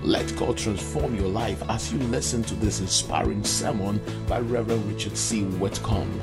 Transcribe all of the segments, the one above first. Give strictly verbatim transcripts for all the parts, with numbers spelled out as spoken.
Let God transform your life as you listen to this inspiring sermon by Reverend Richard C. Whitcomb.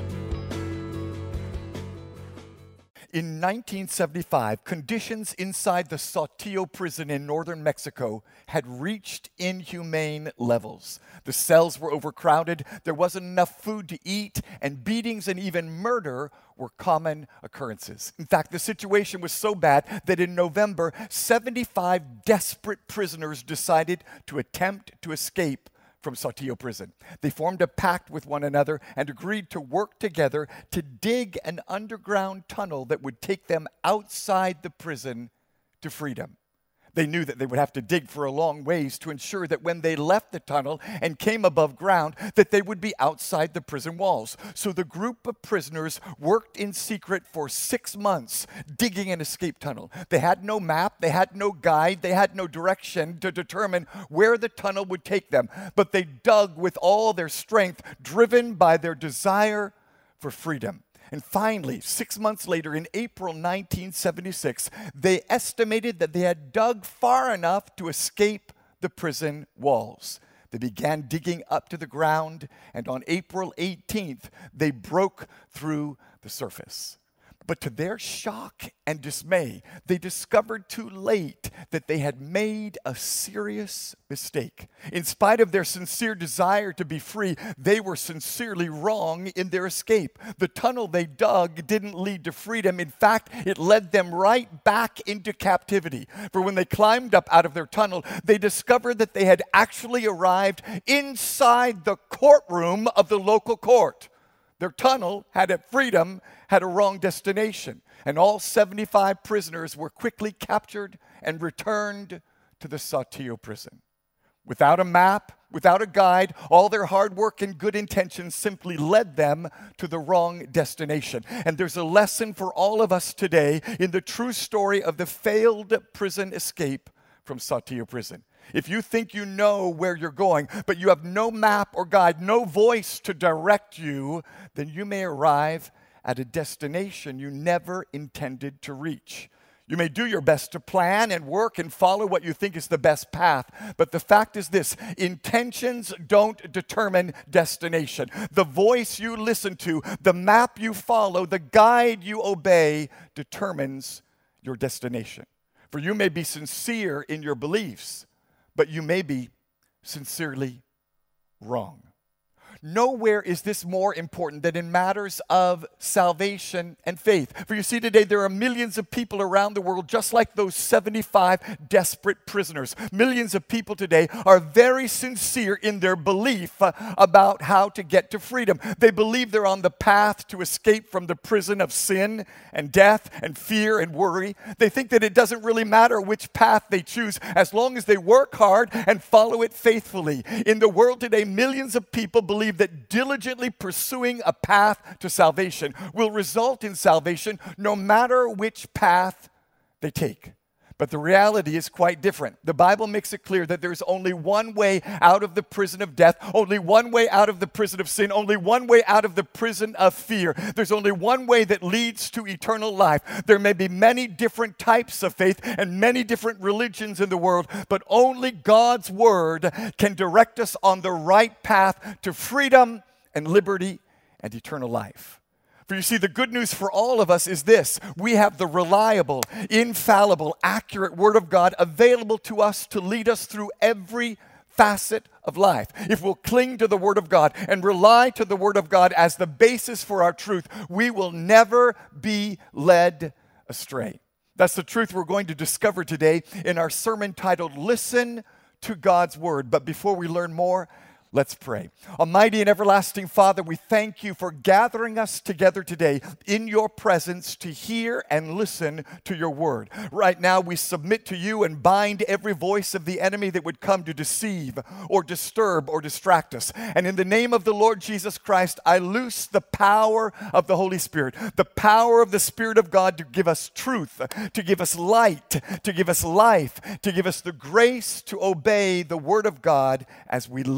In nineteen seventy-five, conditions inside the Saltillo prison in northern Mexico had reached inhumane levels. The cells were overcrowded, there wasn't enough food to eat, and beatings and even murder were common occurrences. In fact, the situation was so bad that in November, seventy-five desperate prisoners decided to attempt to escape from Saltillo prison. They formed a pact with one another and agreed to work together to dig an underground tunnel that would take them outside the prison to freedom. They knew that they would have to dig for a long ways to ensure that when they left the tunnel and came above ground, that they would be outside the prison walls. So the group of prisoners worked in secret for six months, digging an escape tunnel. They had no map, they had no guide, they had no direction to determine where the tunnel would take them. But they dug with all their strength, driven by their desire for freedom. And finally, six months later, in April nineteen seventy-six, they estimated that they had dug far enough to escape the prison walls. They began digging up to the ground, and on April eighteenth, they broke through the surface. But to their shock and dismay, they discovered too late that they had made a serious mistake. In spite of their sincere desire to be free, they were sincerely wrong in their escape. The tunnel they dug didn't lead to freedom. In fact, it led them right back into captivity. For when they climbed up out of their tunnel, they discovered that they had actually arrived inside the courtroom of the local court. Their tunnel, had a freedom, had a wrong destination, and all seventy-five prisoners were quickly captured and returned to the Saltillo prison. Without a map, without a guide, all their hard work and good intentions simply led them to the wrong destination. And there's a lesson for all of us today in the true story of the failed prison escape from Saltillo prison. If you think you know where you're going, but you have no map or guide, no voice to direct you, then you may arrive at a destination you never intended to reach. You may do your best to plan and work and follow what you think is the best path, but the fact is this: intentions don't determine destination. The voice you listen to, the map you follow, the guide you obey determines your destination. For you may be sincere in your beliefs, but you may be sincerely wrong. Nowhere is this more important than in matters of salvation and faith. For you see, today there are millions of people around the world just like those seventy-five desperate prisoners. Millions of people today are very sincere in their belief uh, about how to get to freedom. They believe they're on the path to escape from the prison of sin and death and fear and worry. They think that it doesn't really matter which path they choose as long as they work hard and follow it faithfully. In the world today, millions of people believe that diligently pursuing a path to salvation will result in salvation no matter which path they take. But the reality is quite different. The Bible makes it clear that there's only one way out of the prison of death, only one way out of the prison of sin, only one way out of the prison of fear. There's only one way that leads to eternal life. There may be many different types of faith and many different religions in the world, but only God's Word can direct us on the right path to freedom and liberty and eternal life. For you see, the good news for all of us is this: we have the reliable, infallible, accurate Word of God available to us to lead us through every facet of life. If we'll cling to the Word of God and rely to the Word of God as the basis for our truth, we will never be led astray. That's the truth we're going to discover today in our sermon titled, Listen to God's Word. But before we learn more, let's pray. Almighty and everlasting Father, we thank you for gathering us together today in your presence to hear and listen to your word. Right now, we submit to you and bind every voice of the enemy that would come to deceive or disturb or distract us. And in the name of the Lord Jesus Christ, I loose the power of the Holy Spirit, the power of the Spirit of God to give us truth, to give us light, to give us life, to give us the grace to obey the word of God as we listen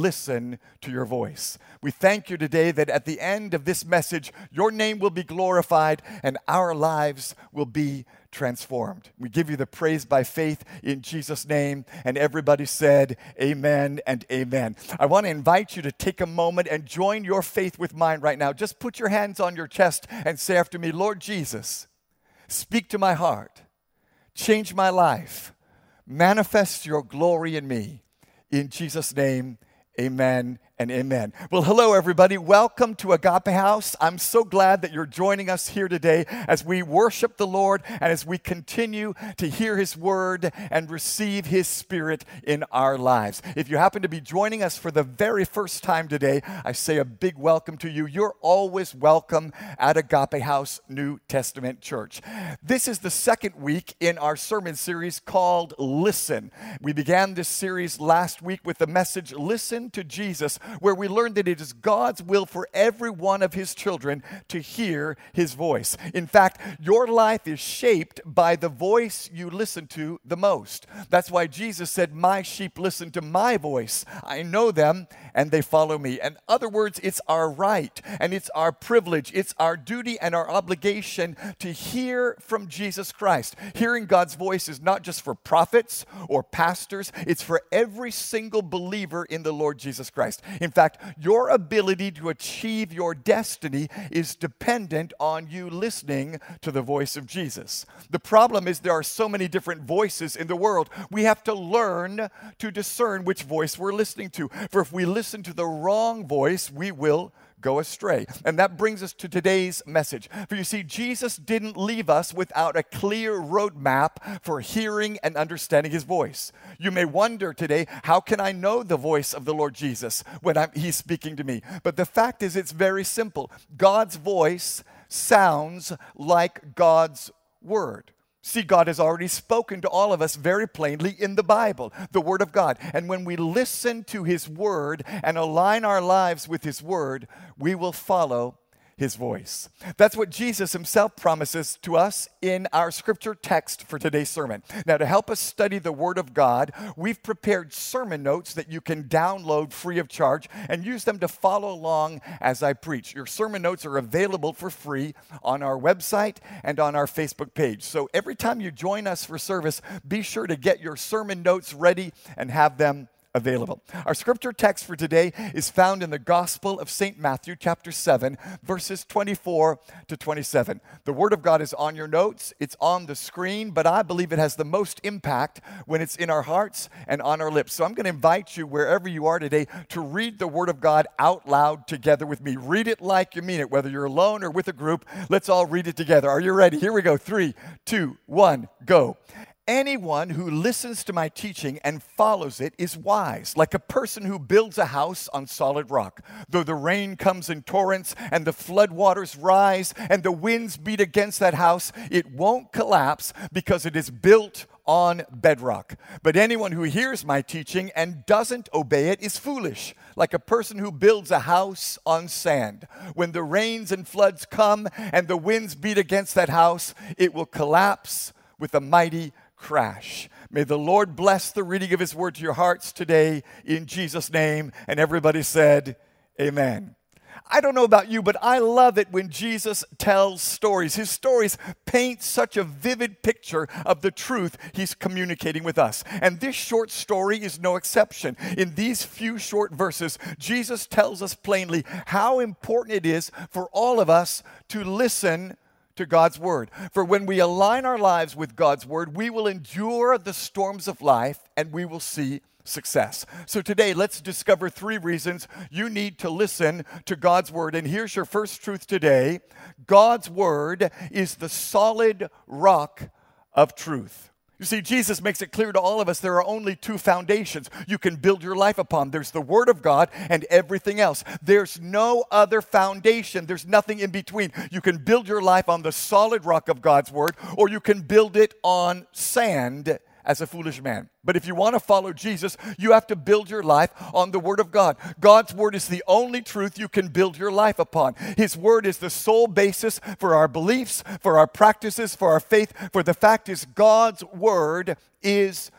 listen to your voice. We thank you today that at the end of this message, your name will be glorified and our lives will be transformed. We give you the praise by faith in Jesus' name. And everybody said, amen and amen. I want to invite you to take a moment and join your faith with mine right now. Just put your hands on your chest and say after me, Lord Jesus, speak to my heart, change my life, manifest your glory in me. In Jesus' name, amen and amen. Well, hello, everybody. Welcome to Agape House. I'm so glad that you're joining us here today as we worship the Lord and as we continue to hear His Word and receive His Spirit in our lives. If you happen to be joining us for the very first time today, I say a big welcome to you. You're always welcome at Agape House New Testament Church. This is the second week in our sermon series called Listen. We began this series last week with the message, Listen to Jesus, where we learned that it is God's will for every one of His children to hear His voice. In fact, your life is shaped by the voice you listen to the most. That's why Jesus said, my sheep listen to my voice. I know them and they follow me. In other words, it's our right and it's our privilege. It's our duty and our obligation to hear from Jesus Christ. Hearing God's voice is not just for prophets or pastors. It's for every single believer in the Lord Jesus Christ. In fact, your ability to achieve your destiny is dependent on you listening to the voice of Jesus. The problem is there are so many different voices in the world. We have to learn to discern which voice we're listening to. For if we listen to the wrong voice, we will go astray. And that brings us to today's message. For you see, Jesus didn't leave us without a clear roadmap for hearing and understanding His voice. You may wonder today, how can I know the voice of the Lord Jesus when I'm, He's speaking to me? But the fact is, it's very simple. God's voice sounds like God's word. See, God has already spoken to all of us very plainly in the Bible, the Word of God. And when we listen to His Word and align our lives with His Word, we will follow His voice. That's what Jesus Himself promises to us in our scripture text for today's sermon. Now, to help us study the Word of God, we've prepared sermon notes that you can download free of charge and use them to follow along as I preach. Your sermon notes are available for free on our website and on our Facebook page. So every time you join us for service, be sure to get your sermon notes ready and have them available. Our scripture text for today is found in the Gospel of Saint Matthew, chapter seven, verses twenty-four to twenty-seven. The Word of God is on your notes, it's on the screen, but I believe it has the most impact when it's in our hearts and on our lips. So I'm going to invite you, wherever you are today, to read the Word of God out loud together with me. Read it like you mean it, whether you're alone or with a group. Let's all read it together. Are you ready? Here we go. Three, two, one, go. Anyone who listens to my teaching and follows it is wise, like a person who builds a house on solid rock. Though the rain comes in torrents and the floodwaters rise and the winds beat against that house, it won't collapse because it is built on bedrock. But anyone who hears my teaching and doesn't obey it is foolish, like a person who builds a house on sand. When the rains and floods come and the winds beat against that house, it will collapse with a mighty crash. May the Lord bless the reading of His Word to your hearts today in Jesus' name. And everybody said, amen. I don't know about you, but I love it when Jesus tells stories. His stories paint such a vivid picture of the truth He's communicating with us. And this short story is no exception. In these few short verses, Jesus tells us plainly how important it is for all of us to listen to God's Word. For when we align our lives with God's Word, we will endure the storms of life and we will see success. So today, let's discover three reasons you need to listen to God's Word. And here's your first truth today. God's Word is the solid rock of truth. You see, Jesus makes it clear to all of us there are only two foundations you can build your life upon. There's the Word of God and everything else. There's no other foundation. There's nothing in between. You can build your life on the solid rock of God's Word, or you can build it on sand as a foolish man. But if you want to follow Jesus, you have to build your life on the Word of God. God's Word is the only truth you can build your life upon. His Word is the sole basis for our beliefs, for our practices, for our faith. For the fact is, God's Word is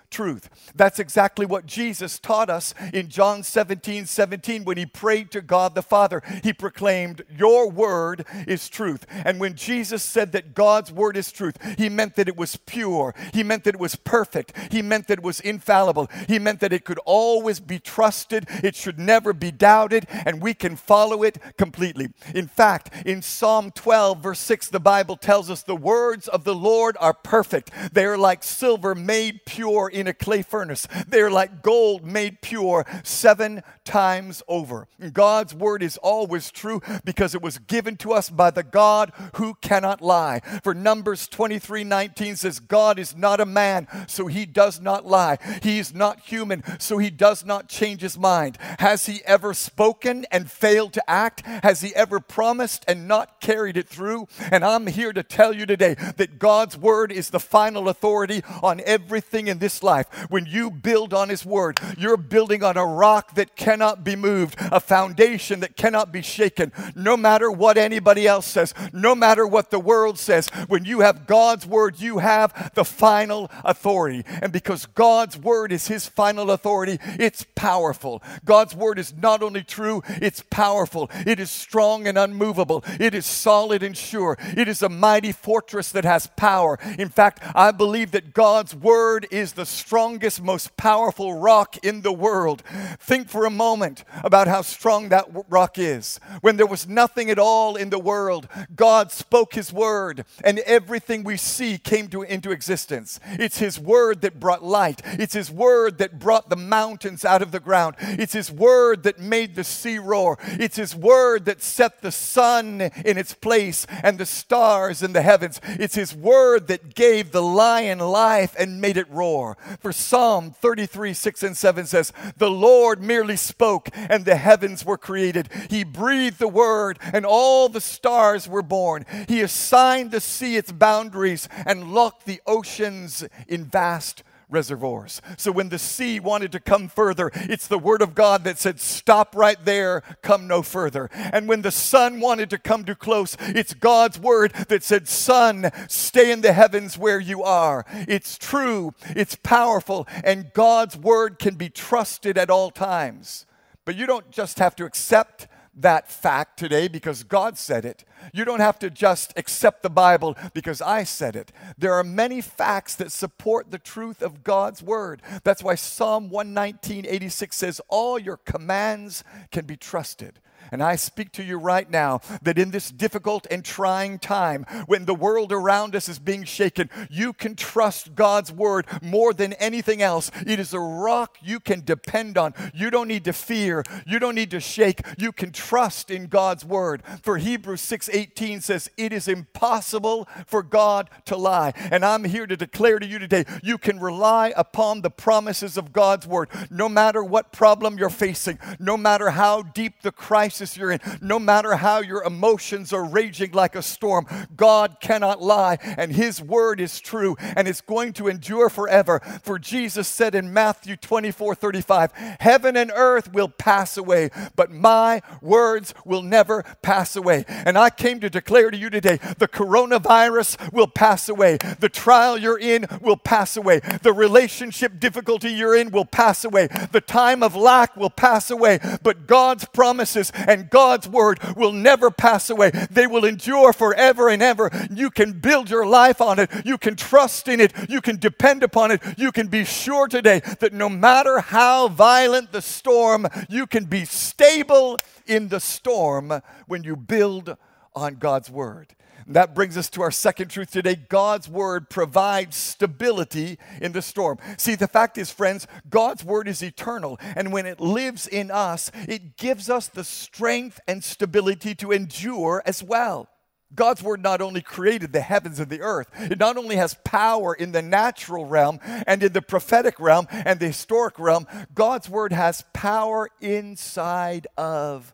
truth. That's exactly what Jesus taught us in John seventeen seventeen when he prayed to God the Father. He proclaimed, your word is truth. And when Jesus said that God's word is truth, he meant that it was pure. He meant that it was perfect. He meant that it was infallible. He meant that it could always be trusted. It should never be doubted, and we can follow it completely. In fact, in Psalm twelve, verse six, the Bible tells us the words of the Lord are perfect. They are like silver made pure in a clay furnace. They are like gold made pure seven times over. God's word is always true because it was given to us by the God who cannot lie. For Numbers twenty-three nineteen says, God is not a man, so he does not lie. He is not human, so he does not change his mind. Has he ever spoken and failed to act? Has he ever promised and not carried it through? And I'm here to tell you today that God's word is the final authority on everything in this life. When you build on his word, you're building on a rock that cannot be moved, a foundation that cannot be shaken, no matter what anybody else says, no matter what the world says. When you have God's word, you have the final authority. And because God's word is his final authority, it's powerful. God's word is not only true, it's powerful. It is strong and unmovable. It is solid and sure. It is a mighty fortress that has power. In fact, I believe that God's word is the strongest, most powerful rock in the world. Think for a moment about how strong that rock is. When there was nothing at all in the world, God spoke his word, and everything we see came to, into existence. It's his word that brought light. It's his word that brought the mountains out of the ground. It's his word that made the sea roar. It's his word that set the sun in its place and the stars in the heavens. It's his word that gave the lion life and made it roar. For Psalm thirty-three, six and seven says, the Lord merely spoke and the heavens were created. He breathed the word and all the stars were born. He assigned the sea its boundaries and locked the oceans in vast reservoirs. So when the sea wanted to come further, it's the word of God that said, stop right there, come no further. And when the sun wanted to come too close, it's God's word that said, sun, stay in the heavens where you are. It's true, it's powerful, and God's word can be trusted at all times. But you don't just have to accept that fact today because God said it. You don't have to just accept the Bible because I said it. There are many facts that support the truth of God's word. That's why Psalm one nineteen, eighty-six says, all your commands can be trusted. And I speak to you right now that in this difficult and trying time, when the world around us is being shaken, you can trust God's word more than anything else. It is a rock you can depend on. You don't need to fear. You don't need to shake. You can trust in God's word. For Hebrews six eighteen says, it is impossible for God to lie. And I'm here to declare to you today, you can rely upon the promises of God's word. No matter what problem you're facing, no matter how deep the crisis you're in, no matter how your emotions are raging like a storm, God cannot lie, and his word is true, and it's going to endure forever. For Jesus said in Matthew twenty-four thirty-five, heaven and earth will pass away, but my words will never pass away. And I came to declare to you today, the coronavirus will pass away. The trial you're in will pass away. The relationship difficulty you're in will pass away. The time of lack will pass away. But God's promises and God's word will never pass away. They will endure forever and ever. You can build your life on it. You can trust in it. You can depend upon it. You can be sure today that no matter how violent the storm, you can be stable in the storm when you build on God's word. That brings us to our second truth today. God's word provides stability in the storm. See, the fact is, friends, God's word is eternal. And when it lives in us, it gives us the strength and stability to endure as well. God's word not only created the heavens and the earth, it not only has power in the natural realm and in the prophetic realm and the historic realm, God's word has power inside of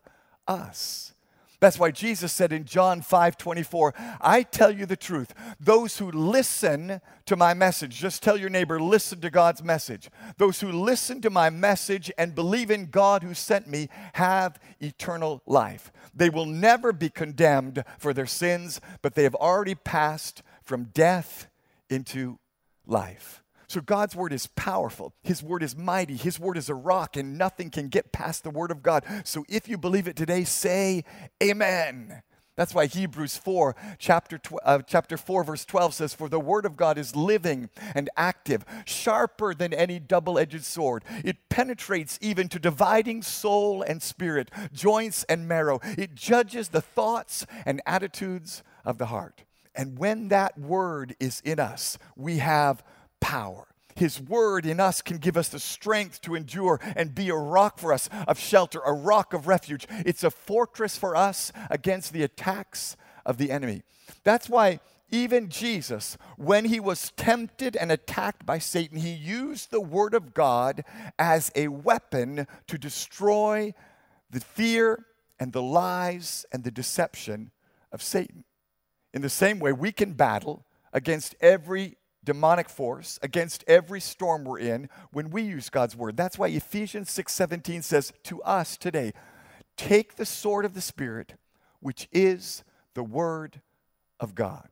us. That's why Jesus said in John five twenty-four, I tell you the truth, those who listen to my message, just tell your neighbor, listen to God's message. Those who listen to my message and believe in God who sent me have eternal life. They will never be condemned for their sins, but they have already passed from death into life. So God's word is powerful. His word is mighty. His word is a rock, and nothing can get past the word of God. So if you believe it today, say amen. That's why Hebrews four, chapter, tw- uh, chapter four, verse twelve says, "For the word of God is living and active, sharper than any double-edged sword. It penetrates even to dividing soul and spirit, joints and marrow. It judges the thoughts and attitudes of the heart." And when that word is in us, we have power. His word in us can give us the strength to endure and be a rock for us of shelter, a rock of refuge. It's a fortress for us against the attacks of the enemy. That's why even Jesus, when he was tempted and attacked by Satan, he used the word of God as a weapon to destroy the fear and the lies and the deception of Satan. In the same way, we can battle against every demonic force, against every storm we're in when we use God's word. That's why Ephesians six seventeen says to us today, take the sword of the Spirit, which is the word of God.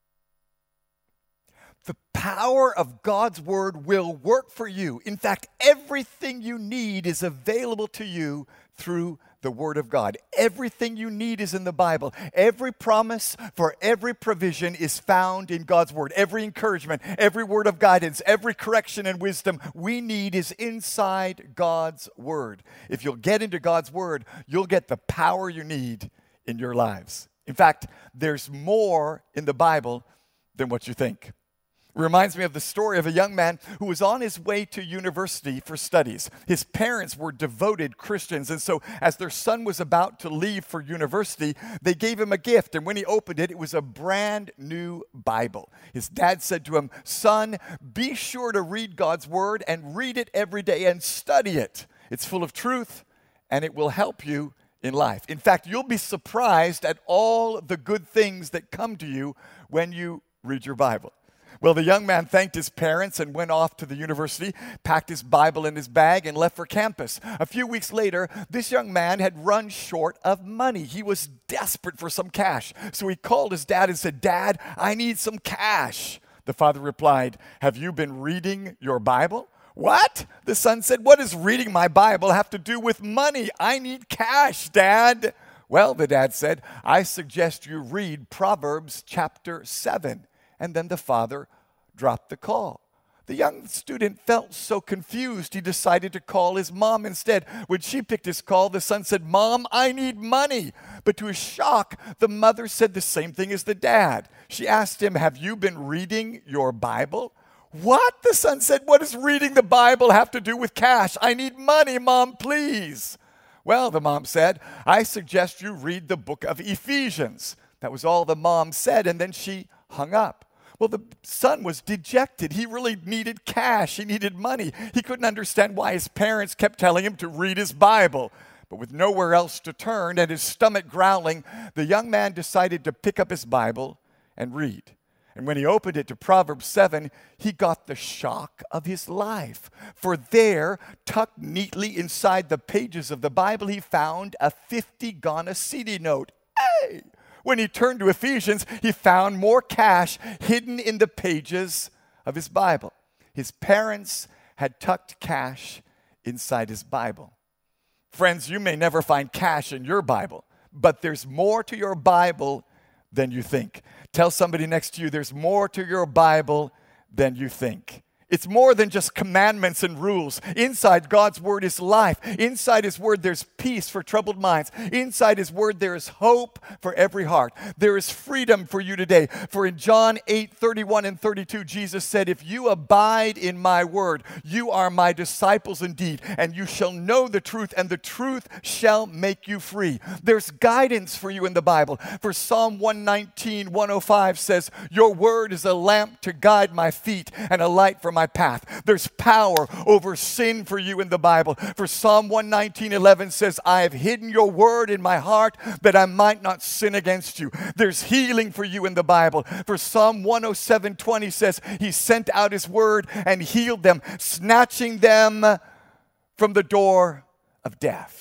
The power of God's word will work for you. In fact, everything you need is available to you through the word of God. Everything you need is in the Bible. Every promise for every provision is found in God's word. Every encouragement, every word of guidance, every correction and wisdom we need is inside God's word. If you'll get into God's word, you'll get the power you need in your lives. In fact, there's more in the Bible than what you think. It reminds me of the story of a young man who was on his way to university for studies. His parents were devoted Christians, and so as their son was about to leave for university, they gave him a gift, and when he opened it, it was a brand new Bible. His dad said to him, "Son, be sure to read God's word and read it every day and study it. It's full of truth, and it will help you in life. In fact, you'll be surprised at all the good things that come to you when you read your Bible." Well, the young man thanked his parents and went off to the university, packed his Bible in his bag, and left for campus. A few weeks later, this young man had run short of money. He was desperate for some cash. So he called his dad and said, "Dad, I need some cash." The father replied, "Have you been reading your Bible?" "What?" The son said, "What does reading my Bible have to do with money? I need cash, Dad." "Well," the dad said, "I suggest you read Proverbs chapter seven. And then the father dropped the call. The young student felt so confused, he decided to call his mom instead. When she picked his call, the son said, "Mom, I need money." But to his shock, the mother said the same thing as the dad. She asked him, "Have you been reading your Bible?" "What?" the son said. "What does reading the Bible have to do with cash? I need money, Mom, please." "Well," the mom said, "I suggest you read the book of Ephesians." That was all the mom said, and then she hung up. Well, the son was dejected. He really needed cash. He needed money. He couldn't understand why his parents kept telling him to read his Bible. But with nowhere else to turn and his stomach growling, the young man decided to pick up his Bible and read. And when he opened it to Proverbs seven, he got the shock of his life. For there, tucked neatly inside the pages of the Bible, he found a fifty Ghana cedi note. Hey! When he turned to Ephesians, he found more cash hidden in the pages of his Bible. His parents had tucked cash inside his Bible. Friends, you may never find cash in your Bible, but there's more to your Bible than you think. Tell somebody next to you, there's more to your Bible than you think. It's more than just commandments and rules. Inside God's word is life. Inside his word there's peace for troubled minds. Inside his word there is hope for every heart. There is freedom for you today. For in John eight, thirty-one and thirty-two, Jesus said, "If you abide in my word, you are my disciples indeed, and you shall know the truth, and the truth shall make you free." There's guidance for you in the Bible. For Psalm one nineteen, one oh five says, "Your word is a lamp to guide my feet and a light for my path." There's power over sin for you in the Bible. For Psalm one nineteen, eleven says, "I have hidden your word in my heart that I might not sin against you." There's healing for you in the Bible. For Psalm one oh seven, twenty says, "He sent out his word and healed them, snatching them from the door of death."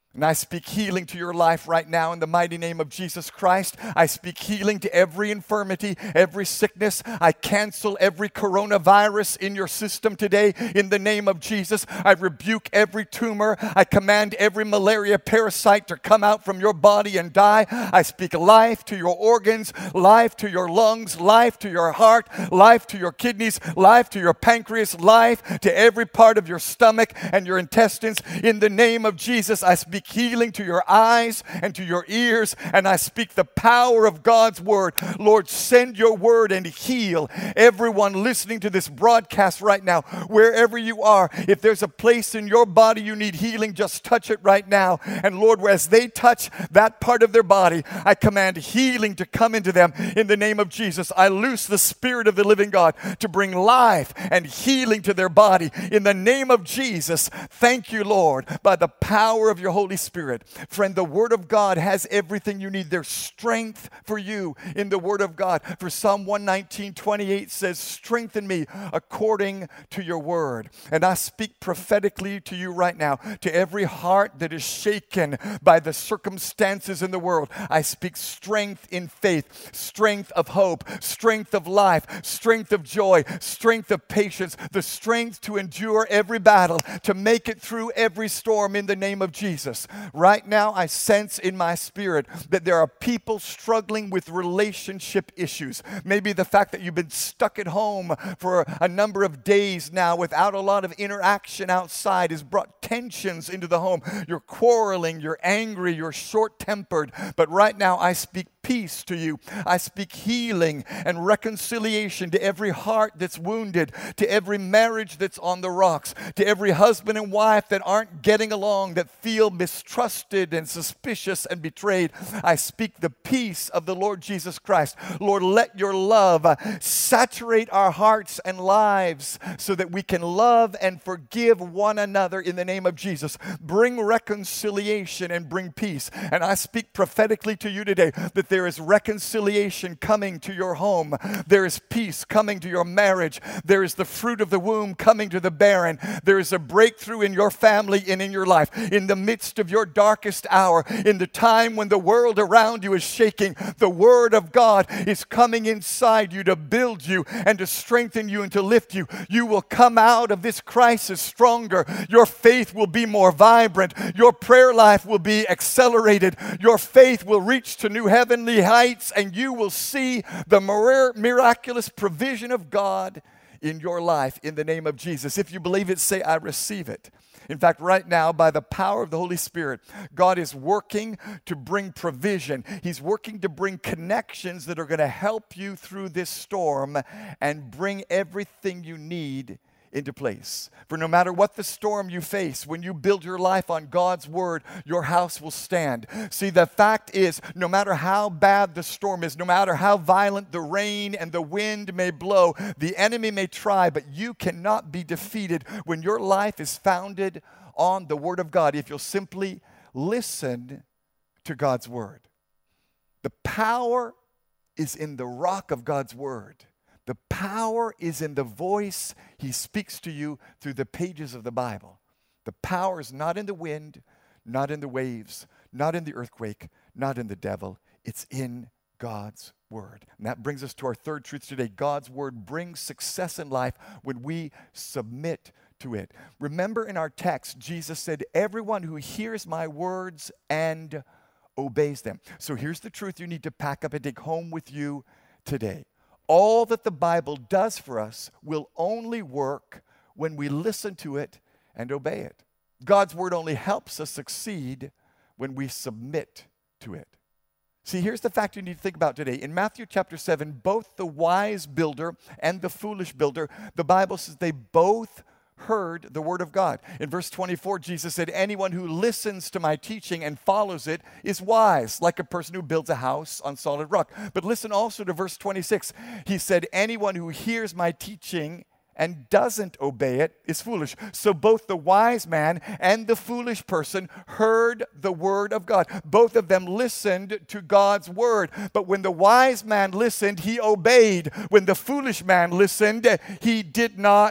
And I speak healing to your life right now in the mighty name of Jesus Christ. I speak healing to every infirmity, every sickness. I cancel every coronavirus in your system today in the name of Jesus. I rebuke every tumor. I command every malaria parasite to come out from your body and die. I speak life to your organs, life to your lungs, life to your heart, life to your kidneys, life to your pancreas, life to every part of your stomach and your intestines. In the name of Jesus, I speak healing to your eyes and to your ears, and I speak the power of God's word. Lord, send your word and heal everyone listening to this broadcast right now, wherever you are. If there's a place in your body you need healing, just touch it right now. And Lord, as they touch that part of their body, I command healing to come into them in the name of Jesus. I loose the Spirit of the living God to bring life and healing to their body in the name of Jesus. Thank you, Lord, by the power of your Holy Spirit. Friend, the Word of God has everything you need. There's strength for you in the Word of God. For Psalm one nineteen, twenty-eight says, strengthen me according to your word. And I speak prophetically to you right now, to every heart that is shaken by the circumstances in the world. I speak strength in faith, strength of hope, strength of life, strength of joy, strength of patience, the strength to endure every battle, to make it through every storm in the name of Jesus. Right now, I sense in my spirit that there are people struggling with relationship issues. Maybe the fact that you've been stuck at home for a number of days now without a lot of interaction outside has brought tensions into the home. You're quarreling, you're angry, you're short-tempered. But right now, I speak peace to you. I speak healing and reconciliation to every heart that's wounded, to every marriage that's on the rocks, to every husband and wife that aren't getting along, that feel mistrusted and suspicious and betrayed. I speak the peace of the Lord Jesus Christ. Lord, let your love saturate our hearts and lives so that we can love and forgive one another in the name of Jesus. Bring reconciliation and bring peace. And I speak prophetically to you today that there is reconciliation coming to your home. There is peace coming to your marriage. There is the fruit of the womb coming to the barren. There is a breakthrough in your family and in your life. In the midst of your darkest hour, in the time when the world around you is shaking, the Word of God is coming inside you to build you and to strengthen you and to lift you. You will come out of this crisis stronger. Your faith will be more vibrant. Your prayer life will be accelerated. Your faith will reach to new heavenly heights, and you will see the mir- miraculous provision of God in your life in the name of Jesus. If you believe it, say, I receive it. In fact, right now, by the power of the Holy Spirit, God is working to bring provision. He's working to bring connections that are going to help you through this storm and bring everything you need into place. For no matter what the storm you face, when you build your life on God's word, your house will stand. See, the fact is, no matter how bad the storm is, no matter how violent the rain and the wind may blow, the enemy may try, but you cannot be defeated when your life is founded on the word of God, if you'll simply listen to God's word. The power is in the rock of God's word. The power is in the voice he speaks to you through the pages of the Bible. The power is not in the wind, not in the waves, not in the earthquake, not in the devil. It's in God's word. And that brings us to our third truth today. God's word brings success in life when we submit to it. Remember in our text, Jesus said, everyone who hears my words and obeys them. So here's the truth you need to pack up and take home with you today. All that the Bible does for us will only work when we listen to it and obey it. God's word only helps us succeed when we submit to it. See, here's the fact you need to think about today. In Matthew chapter seven, both the wise builder and the foolish builder, the Bible says they both heard the word of God. In verse twenty-four, Jesus said, anyone who listens to my teaching and follows it is wise, like a person who builds a house on solid rock. But listen also to verse twenty-six. He said, anyone who hears my teaching and doesn't obey it is foolish. So both the wise man and the foolish person heard the word of God. Both of them listened to God's word. But when the wise man listened, he obeyed. When the foolish man listened, he did not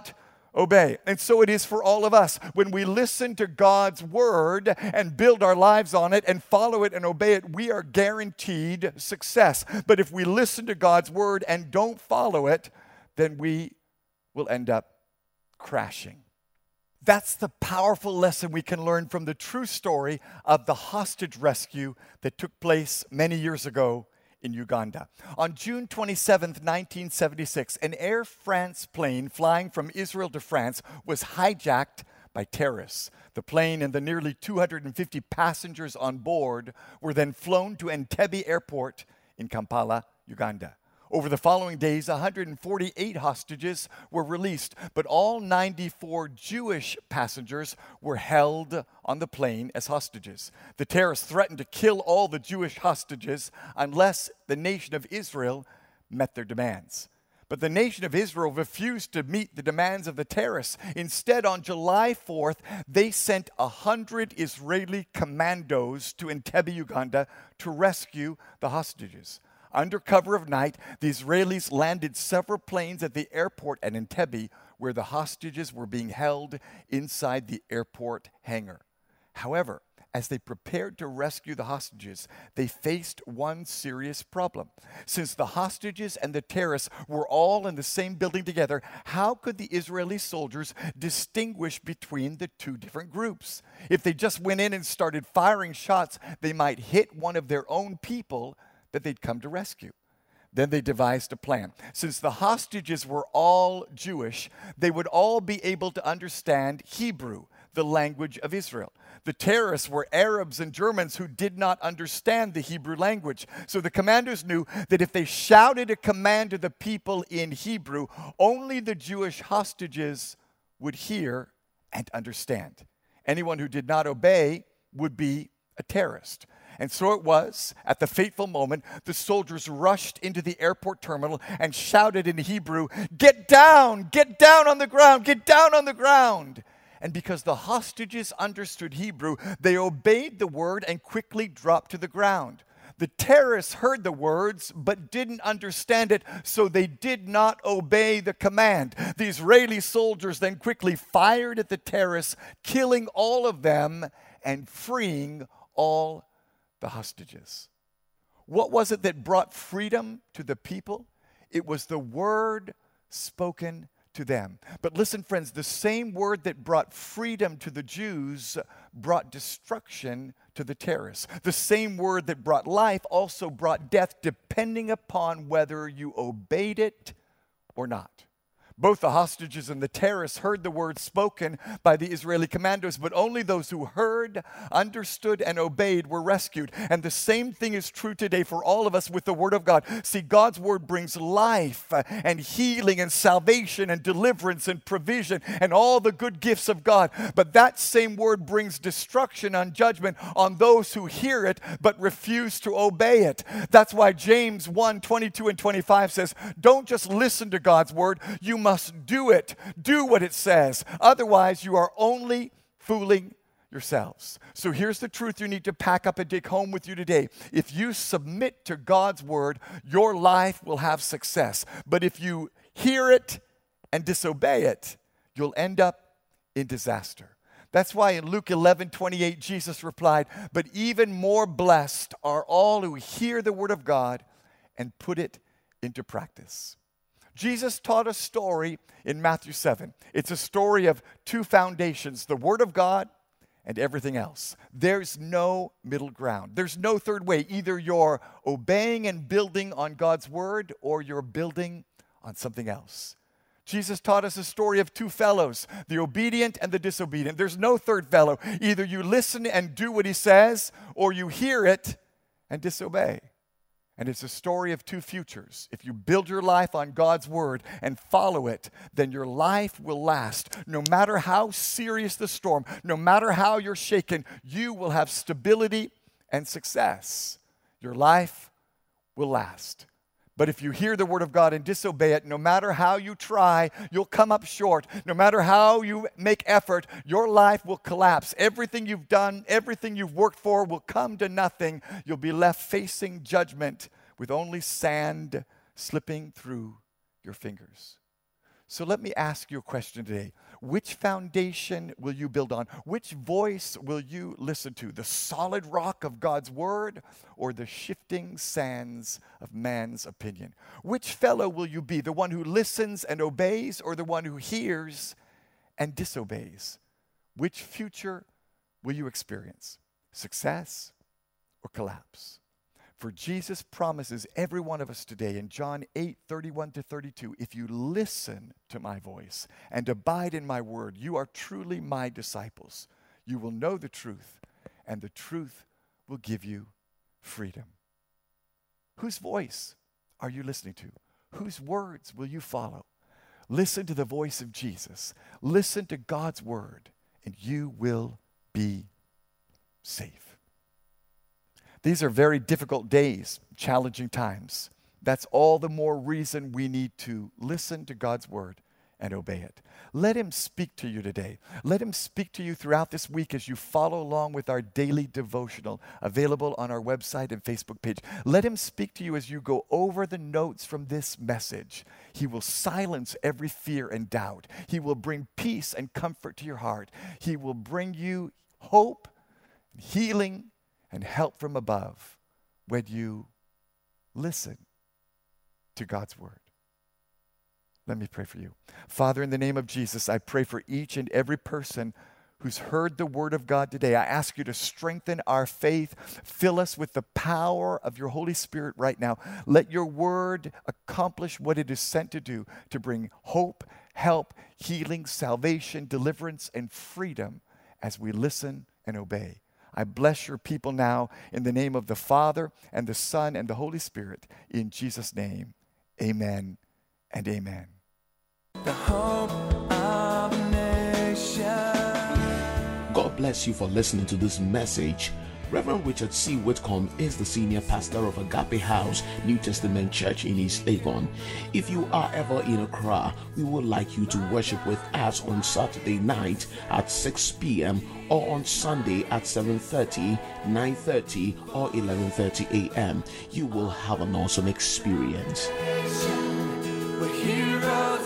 obey. And so it is for all of us. When we listen to God's word and build our lives on it and follow it and obey it, we are guaranteed success. But if we listen to God's word and don't follow it, then we will end up crashing. That's the powerful lesson we can learn from the true story of the hostage rescue that took place many years ago in Uganda. On June twenty-seventh, nineteen seventy-six, an Air France plane flying from Israel to France was hijacked by terrorists. The plane and the nearly two hundred fifty passengers on board were then flown to Entebbe Airport in Kampala, Uganda. Over the following days, one hundred forty-eight hostages were released, but all ninety-four Jewish passengers were held on the plane as hostages. The terrorists threatened to kill all the Jewish hostages unless the nation of Israel met their demands. But the nation of Israel refused to meet the demands of the terrorists. Instead, on July fourth, they sent one hundred Israeli commandos to Entebbe, Uganda, to rescue the hostages. Under cover of night, the Israelis landed several planes at the airport at Entebbe, where the hostages were being held inside the airport hangar. However, as they prepared to rescue the hostages, they faced one serious problem. Since the hostages and the terrorists were all in the same building together, how could the Israeli soldiers distinguish between the two different groups? If they just went in and started firing shots, they might hit one of their own people that they'd come to rescue. Then they devised a plan. Since the hostages were all Jewish, they would all be able to understand Hebrew, the language of Israel. The terrorists were Arabs and Germans who did not understand the Hebrew language. So the commanders knew that if they shouted a command to the people in Hebrew, only the Jewish hostages would hear and understand. Anyone who did not obey would be a terrorist. And so it was, at the fateful moment, the soldiers rushed into the airport terminal and shouted in Hebrew, "Get down! Get down on the ground! Get down on the ground!" And because the hostages understood Hebrew, they obeyed the word and quickly dropped to the ground. The terrorists heard the words but didn't understand it, so they did not obey the command. The Israeli soldiers then quickly fired at the terrorists, killing all of them and freeing all the hostages. What was it that brought freedom to the people? It was the word spoken to them. But listen, friends, the same word that brought freedom to the Jews brought destruction to the terrorists. The same word that brought life also brought death, depending upon whether you obeyed it or not. Both the hostages and the terrorists heard the word spoken by the Israeli commandos, but only those who heard, understood, and obeyed were rescued. And the same thing is true today for all of us with the Word of God. See, God's Word brings life and healing and salvation and deliverance and provision and all the good gifts of God. But that same Word brings destruction and judgment on those who hear it but refuse to obey it. That's why James one, twenty-two and twenty-five says, don't just listen to God's Word, you must must do it. Do what it says. Otherwise, you are only fooling yourselves. So here's the truth you need to pack up and take home with you today. If you submit to God's word, your life will have success. But if you hear it and disobey it, you'll end up in disaster. That's why in Luke eleven twenty-eight, Jesus replied, "But even more blessed are all who hear the word of God and put it into practice." Jesus taught a story in Matthew seven. It's a story of two foundations, the Word of God and everything else. There's no middle ground. There's no third way. Either you're obeying and building on God's Word or you're building on something else. Jesus taught us a story of two fellows, the obedient and the disobedient. There's no third fellow. Either you listen and do what he says or you hear it and disobey. And it's a story of two futures. If you build your life on God's word and follow it, then your life will last. No matter how serious the storm, no matter how you're shaken, you will have stability and success. Your life will last. But if you hear the word of God and disobey it, no matter how you try, you'll come up short. No matter how you make effort, your life will collapse. Everything you've done, everything you've worked for will come to nothing. You'll be left facing judgment with only sand slipping through your fingers. So let me ask you a question today. Which foundation will you build on? Which voice will you listen to? The solid rock of God's word or the shifting sands of man's opinion? Which fellow will you be? The one who listens and obeys or the one who hears and disobeys? Which future will you experience? Success or collapse? For Jesus promises every one of us today in John eight, thirty-one to thirty-two, if you listen to my voice and abide in my word, you are truly my disciples. You will know the truth, and the truth will give you freedom. Whose voice are you listening to? Whose words will you follow? Listen to the voice of Jesus. Listen to God's word, and you will be safe. These are very difficult days, challenging times. That's all the more reason we need to listen to God's word and obey it. Let him speak to you today. Let him speak to you throughout this week as you follow along with our daily devotional available on our website and Facebook page. Let him speak to you as you go over the notes from this message. He will silence every fear and doubt. He will bring peace and comfort to your heart. He will bring you hope, healing, and help from above when you listen to God's word. Let me pray for you. Father, in the name of Jesus, I pray for each and every person who's heard the word of God today. I ask you to strengthen our faith. Fill us with the power of your Holy Spirit right now. Let your word accomplish what it is sent to do, to bring hope, help, healing, salvation, deliverance, and freedom as we listen and obey. I bless your people now in the name of the Father and the Son and the Holy Spirit. In Jesus' name, amen and amen. The hope of a nation. God bless you for listening to this message. Reverend Richard C. Whitcomb is the senior pastor of Agape House New Testament Church in East Legon. If you are ever in Accra, we would like you to worship with us on Saturday night at six p.m. or on Sunday at seven thirty, nine thirty, or eleven thirty a.m. You will have an awesome experience. We're heroes.